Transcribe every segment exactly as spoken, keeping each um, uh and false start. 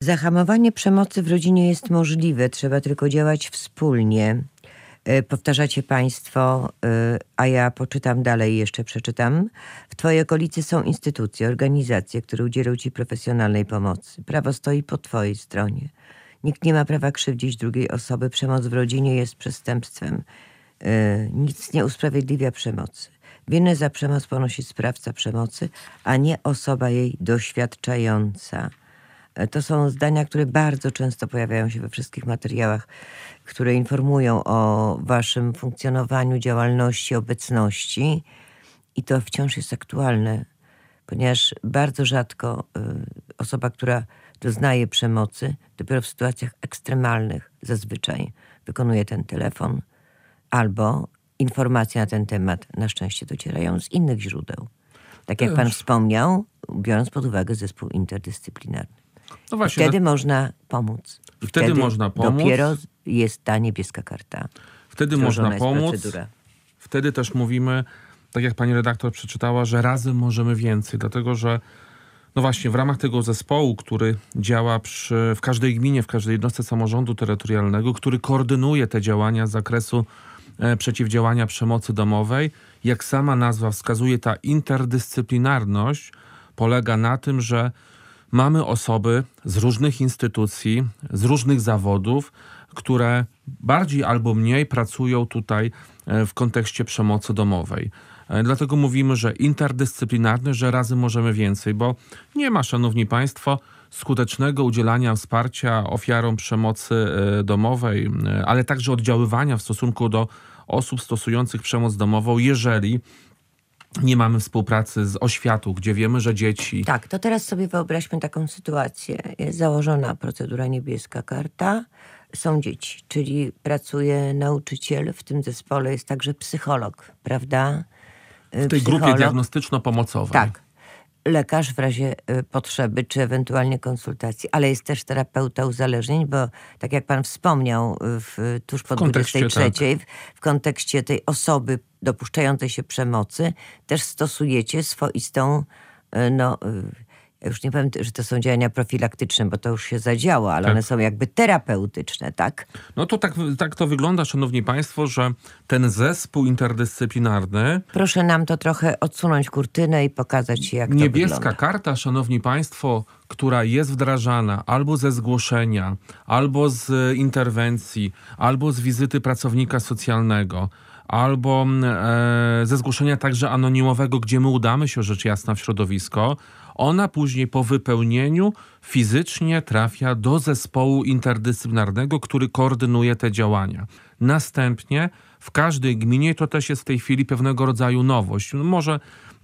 Zahamowanie przemocy w rodzinie jest możliwe, trzeba tylko działać wspólnie. Y, Powtarzacie Państwo, y, a ja poczytam dalej, jeszcze przeczytam. W Twojej okolicy są instytucje, organizacje, które udzielą Ci profesjonalnej pomocy. Prawo stoi po Twojej stronie. Nikt nie ma prawa krzywdzić drugiej osoby. Przemoc w rodzinie jest przestępstwem. Y, Nic nie usprawiedliwia przemocy. Winę za przemoc ponosi sprawca przemocy, a nie osoba jej doświadczająca. To są zdania, które bardzo często pojawiają się we wszystkich materiałach, które informują o waszym funkcjonowaniu, działalności, obecności. I to wciąż jest aktualne, ponieważ bardzo rzadko y, osoba, która doznaje przemocy, dopiero w sytuacjach ekstremalnych zazwyczaj wykonuje ten telefon, albo informacje na ten temat na szczęście docierają z innych źródeł. Tak jak pan wspomniał, biorąc pod uwagę zespół interdyscyplinarny. No właśnie, wtedy no, można pomóc. I wtedy, wtedy można pomóc. Dopiero jest ta niebieska karta. Wtedy można pomóc. Procedura. Wtedy też mówimy, tak jak pani redaktor przeczytała, że razem możemy więcej. Dlatego, że no właśnie w ramach tego zespołu, który działa przy, w każdej gminie, w każdej jednostce samorządu terytorialnego, który koordynuje te działania z zakresu e, przeciwdziałania przemocy domowej, jak sama nazwa wskazuje, ta interdyscyplinarność polega na tym, że mamy osoby z różnych instytucji, z różnych zawodów, które bardziej albo mniej pracują tutaj w kontekście przemocy domowej. Dlatego mówimy, że interdyscyplinarny, że razem możemy więcej, bo nie ma, szanowni państwo, skutecznego udzielania wsparcia ofiarom przemocy domowej, ale także oddziaływania w stosunku do osób stosujących przemoc domową, jeżeli nie mamy współpracy z oświatą, gdzie wiemy, że dzieci... Tak, to teraz sobie wyobraźmy taką sytuację. Jest założona procedura niebieska karta, są dzieci, czyli pracuje nauczyciel, w tym zespole jest także psycholog, prawda? W tej psycholog, grupie diagnostyczno-pomocowej. Tak. Lekarz w razie potrzeby, czy ewentualnie konsultacji, ale jest też terapeuta uzależnień, bo tak jak pan wspomniał, w, tuż po dwudziestej trzeciej, tak. w, w kontekście tej osoby dopuszczającej się przemocy, też stosujecie swoistą, no już nie powiem, że to są działania profilaktyczne, bo to już się zadziało, ale tak. one są jakby terapeutyczne, tak? No to tak, tak to wygląda, szanowni państwo, że ten zespół interdyscyplinarny... Proszę nam to trochę odsunąć kurtynę i pokazać, jak to wygląda. Niebieska karta, szanowni państwo, która jest wdrażana albo ze zgłoszenia, albo z interwencji, albo z wizyty pracownika socjalnego, albo e, ze zgłoszenia także anonimowego, gdzie my udamy się rzecz jasna w środowisko, ona później po wypełnieniu fizycznie trafia do zespołu interdyscyplinarnego, który koordynuje te działania. Następnie w każdej gminie, to też jest w tej chwili pewnego rodzaju nowość. Może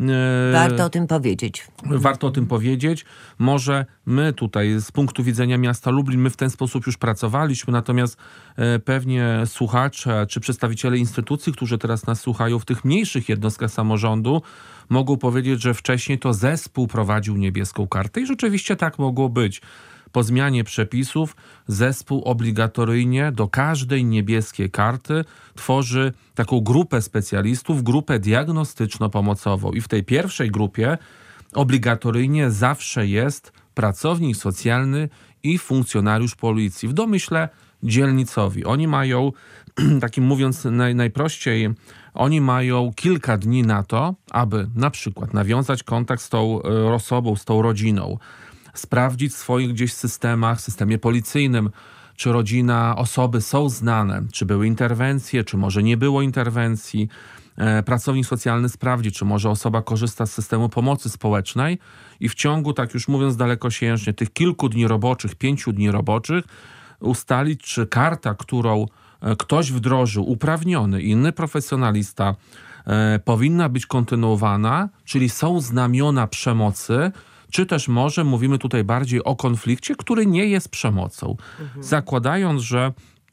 e, warto o tym powiedzieć. Warto o tym powiedzieć. Może my tutaj z punktu widzenia miasta Lublin, my w ten sposób już pracowaliśmy, natomiast e, pewnie słuchacze czy przedstawiciele instytucji, którzy teraz nas słuchają w tych mniejszych jednostkach samorządu, mogą powiedzieć, że wcześniej to zespół prowadził niebieską kartę i rzeczywiście tak mogło być. Po zmianie przepisów zespół obligatoryjnie do każdej niebieskiej karty tworzy taką grupę specjalistów, grupę diagnostyczno-pomocową. I w tej pierwszej grupie obligatoryjnie zawsze jest pracownik socjalny i funkcjonariusz policji. W domyśle dzielnicowi. Oni mają, takim mówiąc naj, najprościej, oni mają kilka dni na to, aby na przykład nawiązać kontakt z tą osobą, z tą rodziną, sprawdzić w swoich gdzieś systemach, systemie policyjnym, czy rodzina, osoby są znane, czy były interwencje, czy może nie było interwencji. E, pracownik socjalny sprawdzi, czy może osoba korzysta z systemu pomocy społecznej i w ciągu, tak już mówiąc dalekosiężnie, tych kilku dni roboczych, pięciu dni roboczych ustalić, czy karta, którą ktoś wdrożył, uprawniony, inny profesjonalista, e, powinna być kontynuowana, czyli są znamiona przemocy, czy też może mówimy tutaj bardziej o konflikcie, który nie jest przemocą. Mhm. Zakładając, że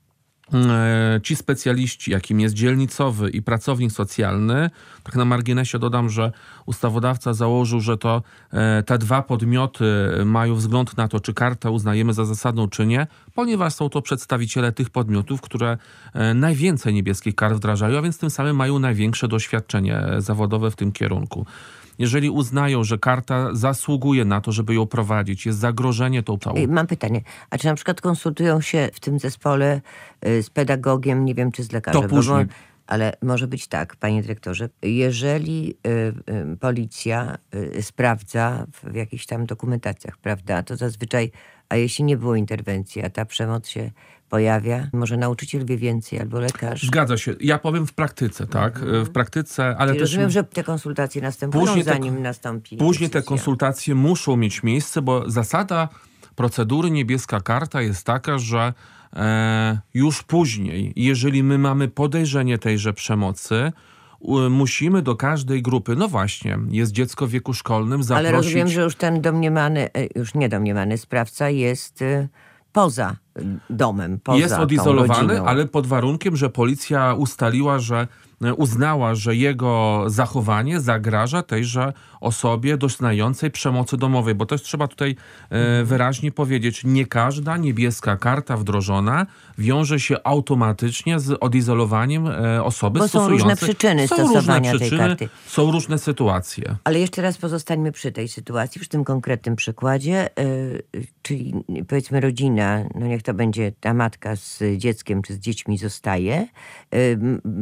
e, ci specjaliści, jakim jest dzielnicowy i pracownik socjalny, tak na marginesie dodam, że ustawodawca założył, że to e, te dwa podmioty mają wzgląd na to, czy kartę uznajemy za zasadną, czy nie, ponieważ są to przedstawiciele tych podmiotów, które e, najwięcej niebieskich kart wdrażają, a więc tym samym mają największe doświadczenie zawodowe w tym kierunku. jeżeli uznają, że karta zasługuje na to, żeby ją prowadzić, jest zagrożenie tą całą... Mam pytanie, a czy na przykład konsultują się w tym zespole y, z pedagogiem, nie wiem, czy z lekarzem? To później. Bo, ale może być tak, panie dyrektorze, jeżeli y, y, policja y, sprawdza w, w jakichś tam dokumentacjach, prawda, to zazwyczaj, a jeśli nie było interwencji, a ta przemoc się pojawia, może nauczyciel wie więcej albo lekarz. Zgadza się. Ja powiem w praktyce, tak? Mhm. W praktyce, ale Czyli też... rozumiem, że te konsultacje następują, Później te- zanim nastąpi Później te decyzja. konsultacje muszą mieć miejsce, bo zasada procedury niebieska karta jest taka, że e, już później, jeżeli my mamy podejrzenie tejże przemocy, u, musimy do każdej grupy, no właśnie, jest dziecko w wieku szkolnym, zaprosić... Ale rozumiem, że już ten domniemany, e, już nie domniemany sprawca jest y, poza y, domem, poza jest tą odizolowany, rodziną. ale pod warunkiem, że policja ustaliła, że uznała, że jego zachowanie zagraża tejże osobie doznającej przemocy domowej, bo też trzeba tutaj e, wyraźnie powiedzieć, nie każda niebieska karta wdrożona wiąże się automatycznie z odizolowaniem e, osoby Bo są stosującej. różne przyczyny Są różne stosowania tej przyczyny, karty. są różne sytuacje. Ale jeszcze raz pozostańmy przy tej sytuacji, przy tym konkretnym przykładzie, y, czyli powiedzmy rodzina, no niech to będzie ta matka z dzieckiem czy z dziećmi zostaje, y,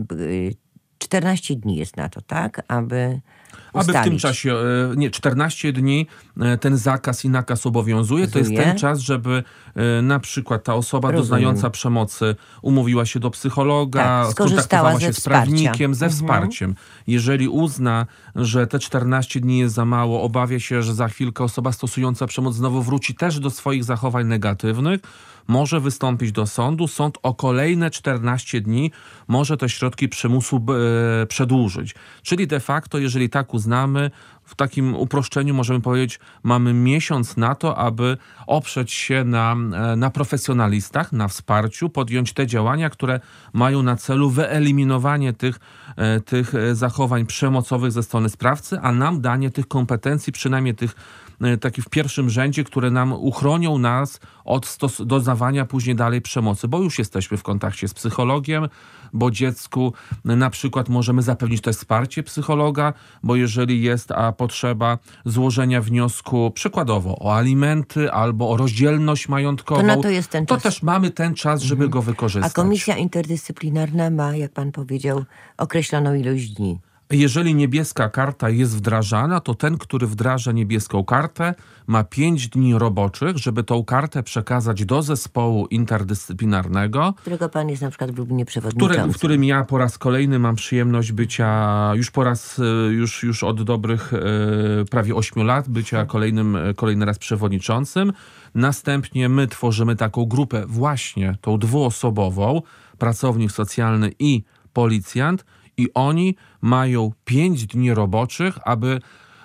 y, czternaście dni jest na to, tak? Aby ustalić. Aby w tym czasie, e, nie, czternaście dni e, ten zakaz i nakaz obowiązuje. To jest Rozumiem. ten czas, żeby e, na przykład ta osoba Rozumiem. doznająca przemocy umówiła się do psychologa, Tak, skorzystała skontaktowała ze się z wsparcia. prawnikiem, ze Mhm. wsparciem. Jeżeli uzna, że te czternaście dni jest za mało, obawia się, że za chwilkę osoba stosująca przemoc znowu wróci też do swoich zachowań negatywnych, może wystąpić do sądu. Sąd o kolejne czternaście dni może te środki przymusu e, przedłużyć. Czyli de facto, jeżeli tak uznamy, w takim uproszczeniu możemy powiedzieć, mamy miesiąc na to, aby oprzeć się na, e, na profesjonalistach, na wsparciu, podjąć te działania, które mają na celu wyeliminowanie tych, e, tych e, zachowań przemocowych ze strony sprawcy, a nam danie tych kompetencji, przynajmniej tych taki w pierwszym rzędzie, które nam uchronią nas od stos- doznawania później dalej przemocy, bo już jesteśmy w kontakcie z psychologiem, bo dziecku na przykład możemy zapewnić też wsparcie psychologa, bo jeżeli jest a potrzeba złożenia wniosku przykładowo o alimenty albo o rozdzielność majątkową, To na to jest ten to czas. też mamy ten czas, żeby go A wykorzystać. komisja interdyscyplinarna ma, jak pan powiedział, określoną ilość dni. Jeżeli niebieska karta jest wdrażana, to ten, który wdraża niebieską kartę, ma pięć dni roboczych, żeby tą kartę przekazać do zespołu interdyscyplinarnego, Którego pan jest na przykład w Lublinie który, przewodniczącym. w którym ja po raz kolejny mam przyjemność bycia, już po raz, y, już, już od dobrych y, prawie ośmiu lat, bycia kolejnym, y, kolejny raz przewodniczącym. Następnie my tworzymy taką grupę właśnie, tą dwuosobową, pracownik socjalny i policjant, i oni mają pięć dni roboczych, aby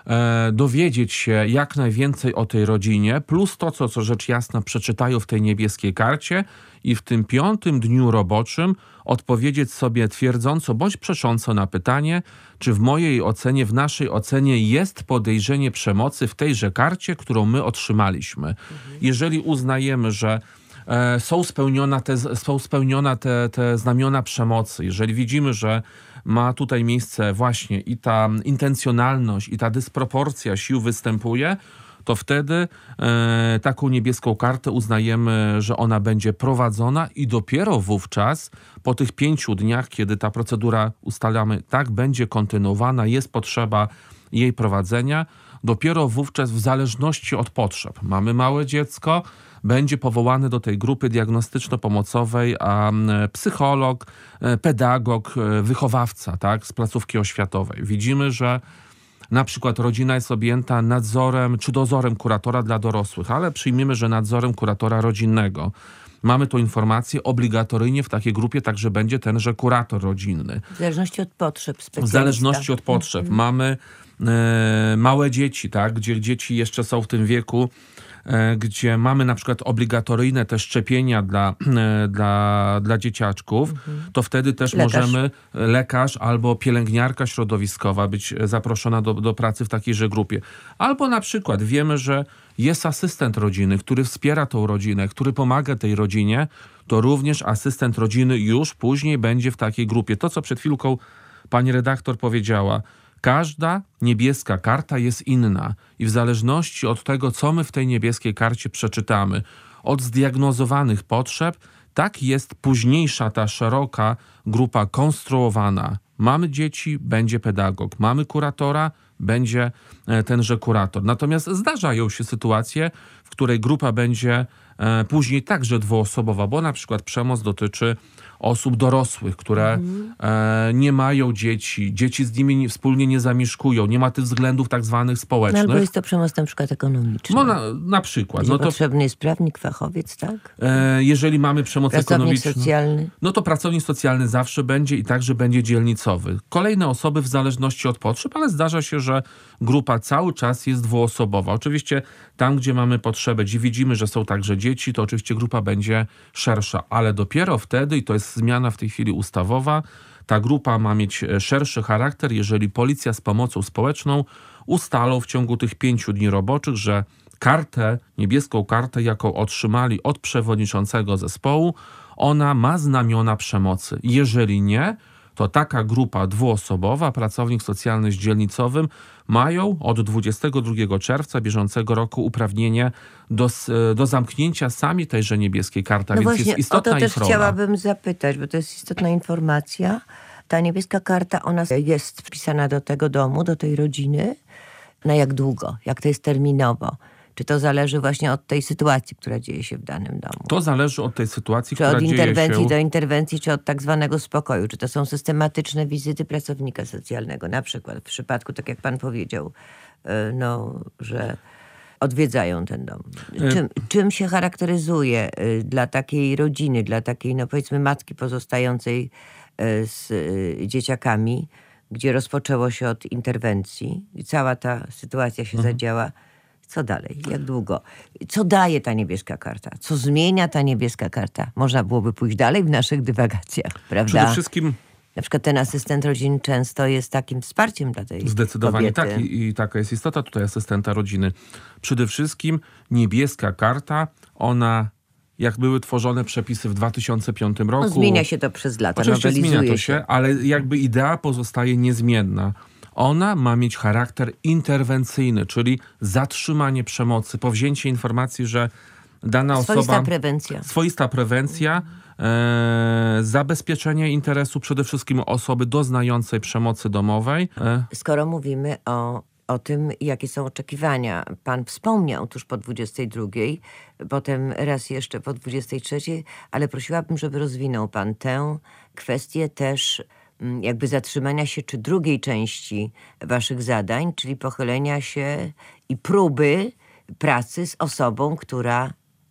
e, dowiedzieć się jak najwięcej o tej rodzinie, plus to, co, co rzecz jasna przeczytają w tej niebieskiej karcie, i w tym piątym dniu roboczym odpowiedzieć sobie twierdząco bądź przecząco na pytanie, czy w mojej ocenie, w naszej ocenie jest podejrzenie przemocy w tejże karcie, którą my otrzymaliśmy. Mhm. Jeżeli uznajemy, że e, są spełnione te, są spełnione te, te znamiona przemocy, jeżeli widzimy, że ma tutaj miejsce właśnie i ta intencjonalność, i ta dysproporcja sił występuje, to wtedy e, taką niebieską kartę uznajemy, że ona będzie prowadzona i dopiero wówczas, po tych pięciu dniach, kiedy ta procedura, ustalamy, tak będzie kontynuowana, jest potrzeba jej prowadzenia, dopiero wówczas w zależności od potrzeb. Mamy małe dziecko, będzie powołany do tej grupy diagnostyczno-pomocowej a psycholog, pedagog, wychowawca, tak, z placówki oświatowej. Widzimy, że na przykład rodzina jest objęta nadzorem czy dozorem kuratora dla dorosłych, ale przyjmijmy, że nadzorem kuratora rodzinnego. Mamy tu informację, obligatoryjnie w takiej grupie także będzie tenże kurator rodzinny. W zależności od potrzeb W specjalista. zależności od potrzeb. Mhm. Mamy e, małe dzieci, tak, gdzie dzieci jeszcze są w tym wieku, e, gdzie mamy na przykład obligatoryjne te szczepienia dla, e, dla, dla dzieciaczków, mhm. to wtedy też lekarz. możemy, lekarz albo pielęgniarka środowiskowa być zaproszona do, do pracy w takiejże grupie. Albo na przykład wiemy, że jest asystent rodziny, który wspiera tą rodzinę, który pomaga tej rodzinie, to również asystent rodziny już później będzie w takiej grupie. To, co przed chwilką pani redaktor powiedziała, Każda niebieska karta jest inna i w zależności od tego, co my w tej niebieskiej karcie przeczytamy, od zdiagnozowanych potrzeb, tak jest późniejsza ta szeroka grupa konstruowana. Mamy dzieci, będzie pedagog. Mamy kuratora, będzie tenże kurator. Natomiast zdarzają się sytuacje, w której grupa będzie później także dwuosobowa, bo na przykład przemoc dotyczy osób dorosłych, które mhm. e, nie mają dzieci, dzieci z nimi nie, wspólnie nie zamieszkują, nie ma tych względów tak zwanych społecznych. No, albo jest to przemoc na przykład ekonomiczna. No, na, na przykład. Gdzie no to, potrzebny jest prawnik, fachowiec, tak? E, jeżeli mamy przemoc pracownik ekonomiczną, socjalny. No to pracownik socjalny zawsze będzie i także będzie dzielnicowy. Kolejne osoby w zależności od potrzeb, ale zdarza się, że grupa cały czas jest dwuosobowa. Oczywiście tam, gdzie mamy potrzebę, gdzie widzimy, że są także dzieci, to oczywiście grupa będzie szersza, ale dopiero wtedy, i to jest zmiana w tej chwili ustawowa, ta grupa ma mieć szerszy charakter, jeżeli policja z pomocą społeczną ustalą w ciągu tych pięciu dni roboczych, że kartę, niebieską kartę, jaką otrzymali od przewodniczącego zespołu, ona ma znamiona przemocy. Jeżeli nie, to taka grupa dwuosobowa, pracownik socjalny z dzielnicowym, mają od dwudziestego drugiego czerwca bieżącego roku uprawnienie do, do zamknięcia sami tejże niebieskiej karty. No Więc właśnie, jest istotna o to też ich rola. chciałabym zapytać, bo to jest istotna informacja. Ta niebieska karta, ona jest wpisana do tego domu, do tej rodziny. Na jak długo? Jak to jest terminowo? Czy to zależy właśnie od tej sytuacji, która dzieje się w danym domu? To zależy od tej sytuacji, czy która od dzieje interwencji się... do interwencji, czy od tak zwanego spokoju? Czy to są systematyczne wizyty pracownika socjalnego? Na przykład w przypadku, tak jak pan powiedział, no, że odwiedzają ten dom. Czym, czym się charakteryzuje dla takiej rodziny, dla takiej, no powiedzmy, matki pozostającej z dzieciakami, gdzie rozpoczęło się od interwencji i cała ta sytuacja się mhm. zadziała? Co dalej? Jak długo? Co daje ta niebieska karta? Co zmienia ta niebieska karta? Można byłoby pójść dalej w naszych dywagacjach, prawda? Przede wszystkim... Na przykład ten asystent rodziny często jest takim wsparciem dla tej Zdecydowanie kobiety. tak i, i taka jest istota tutaj asystenta rodziny. Przede wszystkim niebieska karta, ona, jak były tworzone przepisy w dwa tysiące piątym roku... No, zmienia się to przez lata, oczywiście nowelizuje zmienia to się, się, ale jakby idea pozostaje niezmienna. Ona ma mieć charakter interwencyjny, czyli zatrzymanie przemocy, powzięcie informacji, że dana swoista osoba... prewencja. Swoista prewencja, e, zabezpieczenie interesu przede wszystkim osoby doznającej przemocy domowej. E. Skoro mówimy o, o tym, jakie są oczekiwania, pan wspomniał tuż po dwudziestej drugiej, potem raz jeszcze po dwudziestej trzeciej, ale prosiłabym, żeby rozwinął pan tę kwestię też jakby zatrzymania się, czy drugiej części waszych zadań, czyli pochylenia się i próby pracy z osobą, która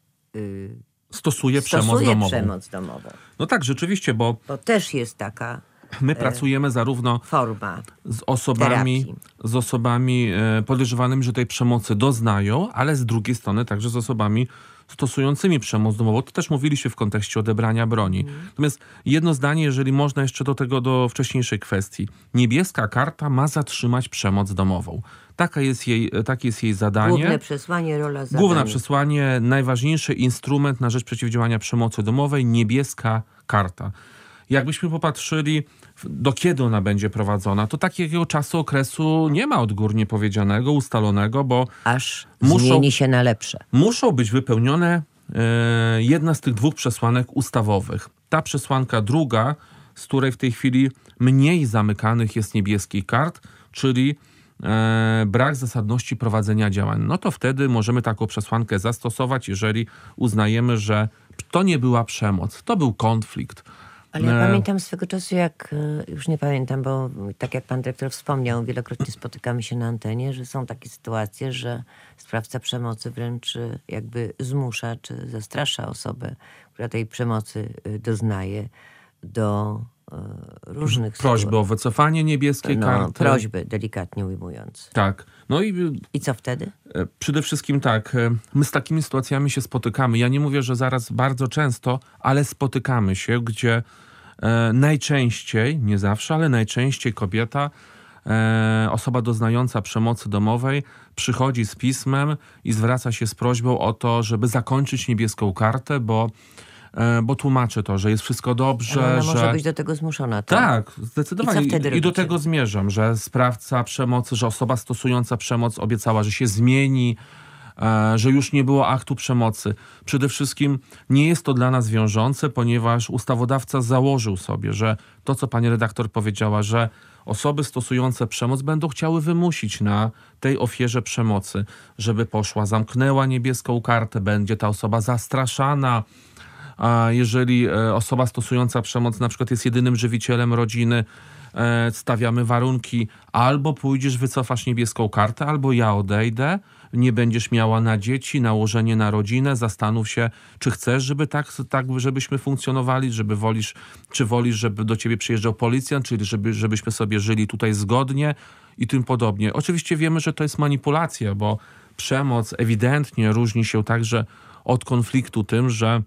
yy, stosuje, przemoc, stosuje domową. przemoc domową. No tak, rzeczywiście, bo To też jest taka my e, pracujemy zarówno forma z osobami, terapii. z osobami e, podejrzewanymi, że tej przemocy doznają, ale z drugiej strony także z osobami stosującymi przemoc domową. To też mówiliśmy w kontekście odebrania broni. Mm. Natomiast jedno zdanie, jeżeli można jeszcze do tego, do wcześniejszej kwestii. Niebieska karta ma zatrzymać przemoc domową. Taka jest jej, takie jest jej zadanie. Główne przesłanie, rola, zadanie. Główne przesłanie, najważniejszy instrument na rzecz przeciwdziałania przemocy domowej, niebieska karta. Jakbyśmy popatrzyli, do kiedy ona będzie prowadzona, to takiego czasu, okresu nie ma odgórnie powiedzianego, ustalonego, bo aż muszą, zmieni się na lepsze. Muszą być wypełnione e, jedna z tych dwóch przesłanek ustawowych. Ta przesłanka druga, z której w tej chwili mniej zamykanych jest niebieskich kart, czyli e, brak zasadności prowadzenia działań. No to wtedy możemy taką przesłankę zastosować, jeżeli uznajemy, że to nie była przemoc, to był konflikt. Ale ja pamiętam swego czasu, jak, już nie pamiętam, bo tak jak pan dyrektor wspomniał, wielokrotnie spotykamy się na antenie, że są takie sytuacje, że sprawca przemocy wręcz jakby zmusza czy zastrasza osobę, która tej przemocy doznaje, do różnych prośby sytuacji. o wycofanie niebieskiej no, karty. Prośby, delikatnie ujmując. Tak. No i, I co wtedy? Przede wszystkim tak, my z takimi sytuacjami się spotykamy. Ja nie mówię, że zaraz bardzo często, ale spotykamy się, gdzie e, najczęściej, nie zawsze, ale najczęściej kobieta, e, osoba doznająca przemocy domowej przychodzi z pismem i zwraca się z prośbą o to, żeby zakończyć niebieską kartę, bo bo tłumaczy to, że jest wszystko dobrze. Ale ona że... może być do tego zmuszona. Tak, tak zdecydowanie. I, co wtedy I do robicie? tego zmierzam, że sprawca przemocy, że osoba stosująca przemoc obiecała, że się zmieni, że już nie było aktu przemocy. Przede wszystkim nie jest to dla nas wiążące, ponieważ ustawodawca założył sobie, że to, co pani redaktor powiedziała, że osoby stosujące przemoc będą chciały wymusić na tej ofierze przemocy, żeby poszła, zamknęła niebieską kartę, będzie ta osoba zastraszana. A jeżeli osoba stosująca przemoc na przykład jest jedynym żywicielem rodziny, stawiamy warunki, albo pójdziesz, wycofasz niebieską kartę, albo ja odejdę, nie będziesz miała na dzieci, nałożenie na rodzinę, zastanów się, czy chcesz, żeby tak, tak żebyśmy funkcjonowali, żeby wolisz, czy wolisz, żeby do ciebie przyjeżdżał policjant, czyli żeby, żebyśmy sobie żyli tutaj zgodnie i tym podobnie. Oczywiście wiemy, że to jest manipulacja, bo przemoc ewidentnie różni się także od konfliktu tym, że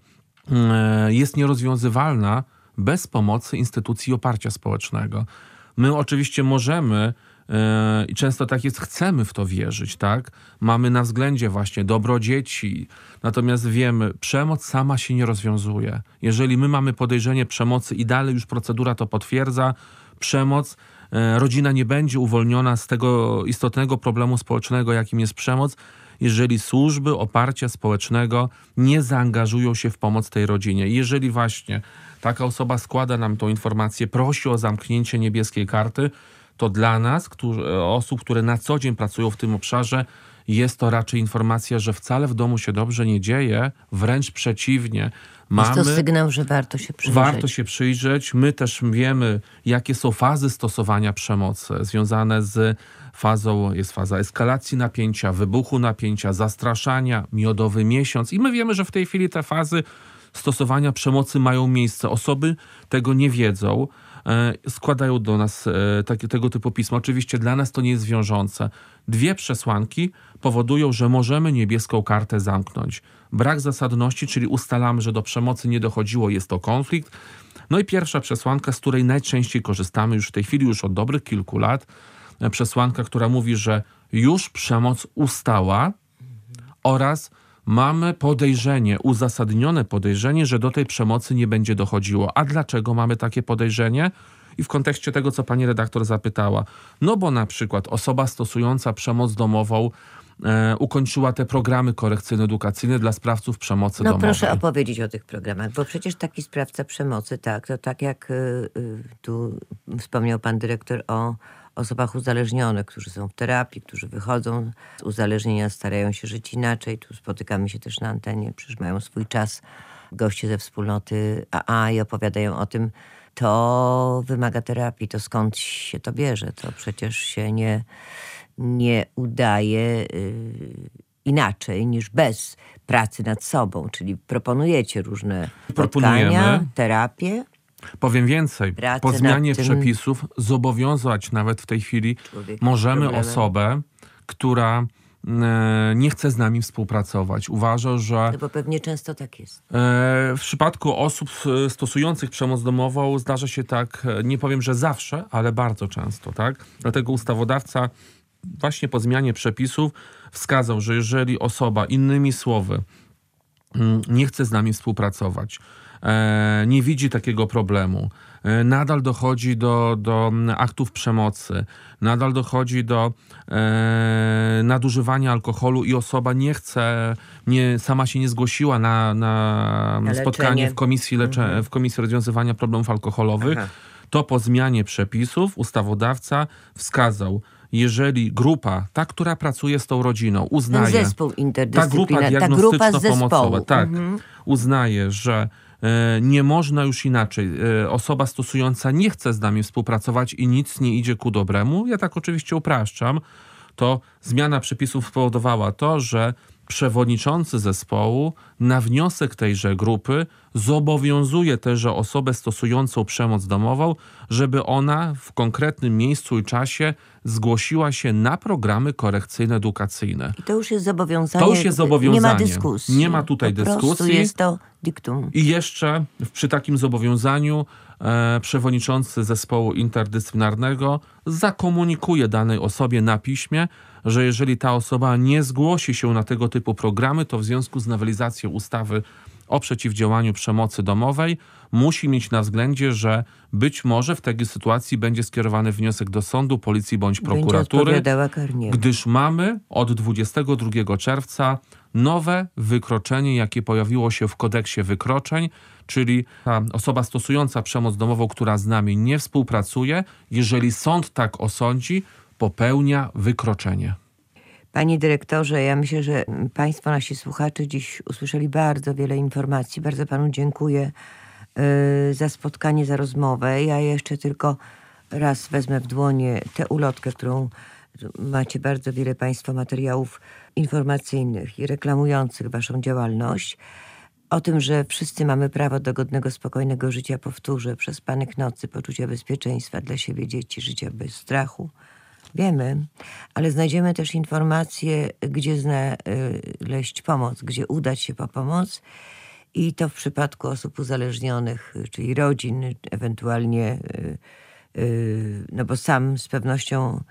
jest nierozwiązywalna bez pomocy instytucji oparcia społecznego. My oczywiście możemy i często tak jest, chcemy w to wierzyć, tak? Mamy na względzie właśnie dobro dzieci, natomiast wiemy, przemoc sama się nie rozwiązuje. Jeżeli my mamy podejrzenie przemocy i dalej już procedura to potwierdza, przemoc, rodzina nie będzie uwolniona z tego istotnego problemu społecznego, jakim jest przemoc, jeżeli służby oparcia społecznego nie zaangażują się w pomoc tej rodzinie. I jeżeli właśnie taka osoba składa nam tą informację, prosi o zamknięcie niebieskiej karty, to dla nas, którzy, osób, które na co dzień pracują w tym obszarze, jest to raczej informacja, że wcale w domu się dobrze nie dzieje, wręcz przeciwnie. Mamy, jest to sygnał, że warto się przyjrzeć. Warto się przyjrzeć. My też wiemy, jakie są fazy stosowania przemocy związane z fazą, jest faza eskalacji napięcia, wybuchu napięcia, zastraszania, miodowy miesiąc. I my wiemy, że w tej chwili te fazy stosowania przemocy mają miejsce. Osoby tego nie wiedzą, składają do nas takie, tego typu pisma. Oczywiście dla nas to nie jest wiążące. Dwie przesłanki powodują, że możemy niebieską kartę zamknąć. Brak zasadności, czyli ustalamy, że do przemocy nie dochodziło, jest to konflikt. No i pierwsza przesłanka, z której najczęściej korzystamy już w tej chwili, już od dobrych kilku lat. Przesłanka, która mówi, że już przemoc ustała oraz mamy podejrzenie, uzasadnione podejrzenie, że do tej przemocy nie będzie dochodziło. A dlaczego mamy takie podejrzenie? I w kontekście tego, co pani redaktor zapytała. No bo na przykład osoba stosująca przemoc domową e, ukończyła te programy korekcyjno-edukacyjne dla sprawców przemocy no, domowej. No proszę opowiedzieć o tych programach, bo przecież taki sprawca przemocy, tak, to tak jak y, y, tu wspomniał pan dyrektor o osobach uzależnionych, którzy są w terapii, którzy wychodzą z uzależnienia, starają się żyć inaczej. Tu spotykamy się też na antenie, przecież mają swój czas. Goście ze wspólnoty A A i opowiadają o tym, to wymaga terapii, to skąd się to bierze. To przecież się nie, nie udaje yy, inaczej niż bez pracy nad sobą. Czyli proponujecie różne spotkania, terapię. Powiem więcej, Pracę po zmianie tym... przepisów zobowiązać nawet w tej chwili możemy problemem. osobę, która e, nie chce z nami współpracować. Uważa, że... No bo pewnie często tak jest. E, w przypadku osób stosujących przemoc domową zdarza się tak, nie powiem, że zawsze, ale bardzo często, tak? Dlatego ustawodawca właśnie po zmianie przepisów wskazał, że jeżeli osoba, innymi słowy, nie chce z nami współpracować, nie widzi takiego problemu, nadal dochodzi do, do aktów przemocy, nadal dochodzi do e, nadużywania alkoholu i osoba nie chce, nie, sama się nie zgłosiła na, na spotkanie w komisji, lecze, mhm. w komisji rozwiązywania problemów alkoholowych, Aha. to po zmianie przepisów ustawodawca wskazał, jeżeli grupa, ta, która pracuje z tą rodziną, uznaje... Ten zespół interdyscyplinarny, ta grupa diagnostyczno-pomocowa, tak, mhm. uznaje, że nie można już inaczej. Osoba stosująca nie chce z nami współpracować i nic nie idzie ku dobremu. Ja tak oczywiście upraszczam. To zmiana przepisów spowodowała to, że przewodniczący zespołu na wniosek tejże grupy zobowiązuje tejże osobę stosującą przemoc domową, żeby ona w konkretnym miejscu i czasie zgłosiła się na programy korekcyjno-edukacyjne. I to już jest zobowiązanie. To już jest zobowiązanie. Nie ma dyskusji. Nie ma tutaj po dyskusji. prostu jest to diktum. I jeszcze przy takim zobowiązaniu e, przewodniczący zespołu interdyscyplinarnego zakomunikuje danej osobie na piśmie, że jeżeli ta osoba nie zgłosi się na tego typu programy, to w związku z nowelizacją ustawy o przeciwdziałaniu przemocy domowej musi mieć na względzie, że być może w takiej sytuacji będzie skierowany wniosek do sądu, policji bądź prokuratury, gdyż mamy od dwudziestego drugiego czerwca nowe wykroczenie, jakie pojawiło się w kodeksie wykroczeń, czyli ta osoba stosująca przemoc domową, która z nami nie współpracuje, jeżeli sąd tak osądzi, popełnia wykroczenie. Panie dyrektorze, ja myślę, że państwo, nasi słuchacze dziś usłyszeli bardzo wiele informacji. Bardzo panu dziękuję yy, za spotkanie, za rozmowę. Ja jeszcze tylko raz wezmę w dłonie tę ulotkę, którą macie bardzo wiele państwo materiałów informacyjnych i reklamujących waszą działalność. O tym, że wszyscy mamy prawo do godnego, spokojnego życia, powtórzę, przespanych nocy, poczucia bezpieczeństwa dla siebie, dzieci, życia bez strachu. Wiemy, ale znajdziemy też informacje, gdzie znaleźć pomoc, gdzie udać się po pomoc. I to w przypadku osób uzależnionych, czyli rodzin, ewentualnie, no bo sam z pewnością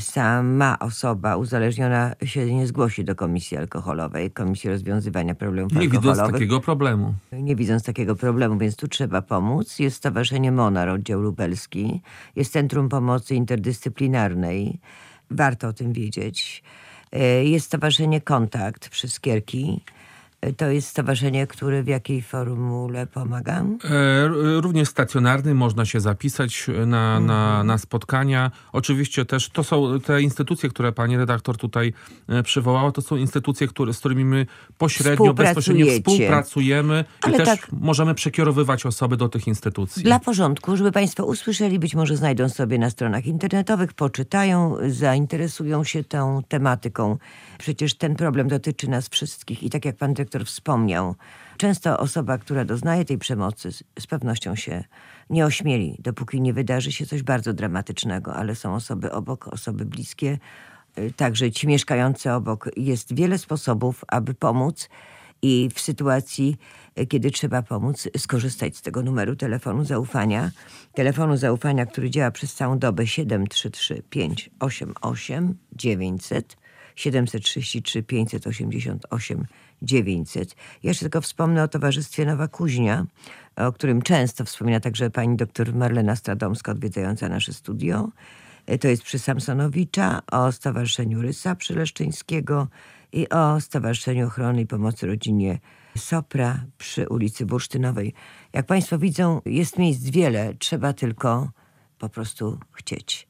sama osoba uzależniona się nie zgłosi do Komisji Alkoholowej, Komisji Rozwiązywania Problemów Nie Alkoholowych. widząc takiego problemu. Nie widząc takiego problemu, więc tu trzeba pomóc. Jest Stowarzyszenie Monar, oddział lubelski. Jest Centrum Pomocy Interdyscyplinarnej. Warto o tym wiedzieć. Jest Stowarzyszenie Kontakt przy Skierki. To jest stowarzyszenie, które w jakiej formule pomaga? E, również stacjonarny, można się zapisać na, mhm. na, na spotkania. Oczywiście też to są te instytucje, które pani redaktor tutaj przywołała, to są instytucje, które, z którymi my pośrednio, bezpośrednio współpracujemy i Ale też tak, możemy przekierowywać osoby do tych instytucji. Dla porządku, żeby państwo usłyszeli, być może znajdą sobie na stronach internetowych, poczytają, zainteresują się tą tematyką. Przecież ten problem dotyczy nas wszystkich i tak jak pan dyrektor wspomniał, często osoba, która doznaje tej przemocy, z pewnością się nie ośmieli, dopóki nie wydarzy się coś bardzo dramatycznego, ale są osoby obok, osoby bliskie, także ci mieszkający obok. Jest wiele sposobów, aby pomóc i w sytuacji, kiedy trzeba pomóc, skorzystać z tego numeru telefonu zaufania. Telefonu zaufania, który działa przez całą dobę siedem trzy trzy pięć osiem osiem dziewięćset, siedem trzy trzy pięć osiem osiem dziewięćset. Ja jeszcze tylko wspomnę o Towarzystwie Nowa Kuźnia, o którym często wspomina także pani doktor Marlena Stradomska, odwiedzająca nasze studio. To jest przy Samsonowicza, o Stowarzyszeniu Rysa Przyleszczyńskiego i o Stowarzyszeniu Ochrony i Pomocy Rodzinie Sopra przy ulicy Bursztynowej. Jak państwo widzą, jest miejsc wiele, trzeba tylko po prostu chcieć.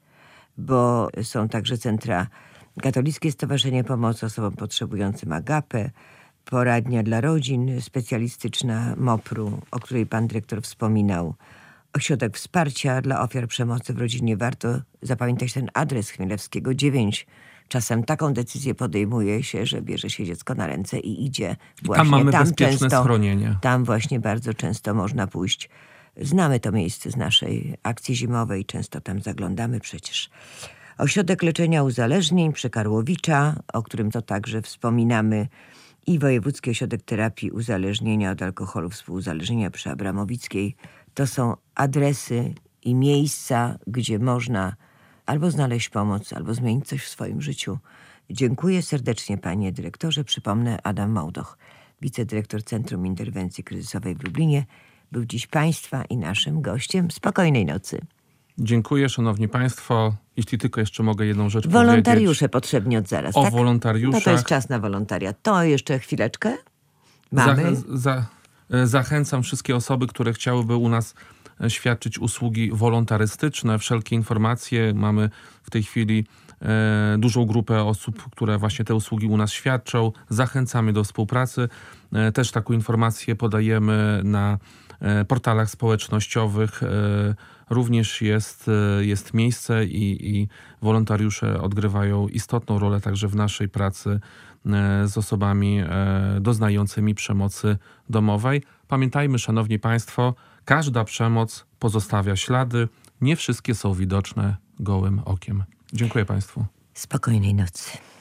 Bo są także centra Katolickie Stowarzyszenie Pomocy Osobom Potrzebującym Agape, poradnia dla rodzin specjalistyczna MOPR-u, o której pan dyrektor wspominał, ośrodek wsparcia dla ofiar przemocy w rodzinie. Warto zapamiętać ten adres Chmielewskiego dziewięć. Czasem taką decyzję podejmuje się, że bierze się dziecko na ręce i idzie. Właśnie tam mamy tam bezpieczne często, schronienie. Tam właśnie bardzo często można pójść. Znamy to miejsce z naszej akcji zimowej, często tam zaglądamy przecież. Ośrodek Leczenia Uzależnień przy Karłowicza, o którym to także wspominamy, i Wojewódzki Ośrodek Terapii Uzależnienia od Alkoholu Współuzależnienia przy Abramowickiej. To są adresy i miejsca, gdzie można albo znaleźć pomoc, albo zmienić coś w swoim życiu. Dziękuję serdecznie panie dyrektorze. Przypomnę, Adam Małdoch, wicedyrektor Centrum Interwencji Kryzysowej w Lublinie, był dziś państwa i naszym gościem. Spokojnej nocy. Dziękuję, szanowni państwo. Jeśli tylko jeszcze mogę jedną rzecz Wolontariusze powiedzieć. potrzebni od zaraz, O tak? wolontariuszach. No to jest czas na wolontariat. To jeszcze chwileczkę. Mamy. Zachę za zachęcam wszystkie osoby, które chciałyby u nas świadczyć usługi wolontarystyczne. Wszelkie informacje. Mamy w tej chwili e, dużą grupę osób, które właśnie te usługi u nas świadczą. Zachęcamy do współpracy. E, też taką informację podajemy na e, portalach społecznościowych. E, Również jest, jest miejsce i, i wolontariusze odgrywają istotną rolę także w naszej pracy z osobami doznającymi przemocy domowej. Pamiętajmy, szanowni państwo, każda przemoc pozostawia ślady. Nie wszystkie są widoczne gołym okiem. Dziękuję państwu. Spokojnej nocy.